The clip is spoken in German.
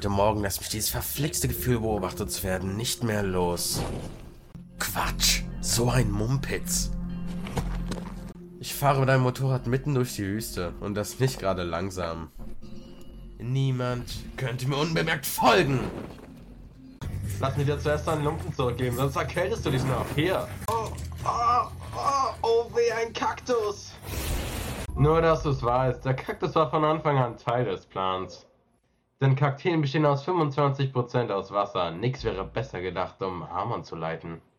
Heute Morgen lässt mich dieses verflixte Gefühl, beobachtet zu werden, nicht mehr los. Quatsch, so ein Mumpitz. Ich fahre mit einem Motorrad mitten durch die Wüste und das nicht gerade langsam. Niemand könnte mir unbemerkt folgen. Lass mich dir zuerst deinen Lumpen zurückgeben, sonst erkältest du dich noch. Hier. Oh weh, ein Kaktus. Nur, dass du es weißt, der Kaktus war von Anfang an Teil des Plans. Denn Kakteen bestehen aus 25% aus Wasser. Nix wäre besser gedacht, um Amon zu leiten.